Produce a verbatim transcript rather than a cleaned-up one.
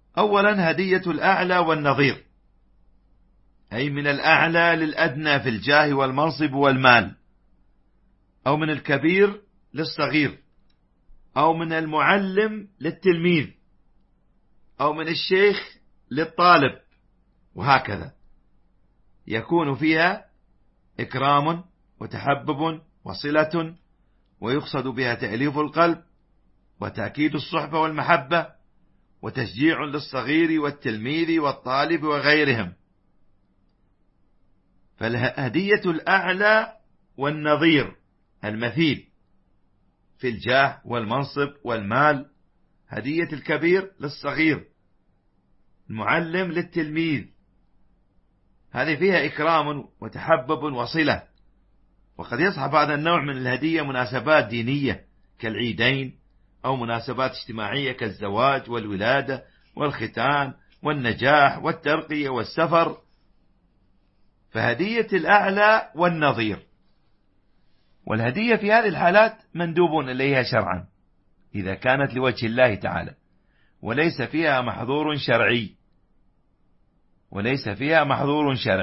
أولا هدية الأعلى والنظير، أي من الأعلى للأدنى في الجاه والمنصب والمال، أو من الكبير للصغير، أو من المعلم للتلميذ، أو من الشيخ للطالب، وهكذا. يكون فيها إكرام وتحبب وصلة، ويقصد بها تأليف القلب وتأكيد الصحبة والمحبة وتشجيع للصغير والتلميذ والطالب وغيرهم. فالهدية الأعلى والنظير المثيل في الجاه والمنصب والمال، هدية الكبير للصغير، المعلم للتلميذ، هذه فيها إكرام وتحبب وصلة. وقد يصحب هذا النوع من الهدية مناسبات دينية كالعيدين، أو مناسبات اجتماعية كالزواج والولادة والختان والنجاح والترقية والسفر. فهدية الأعلى والنظير. والهدية في هذه الحالات مندوب إليها شرعا إذا كانت لوجه الله تعالى، وليس فيها محظور شرعي وليس فيها محظور شرعي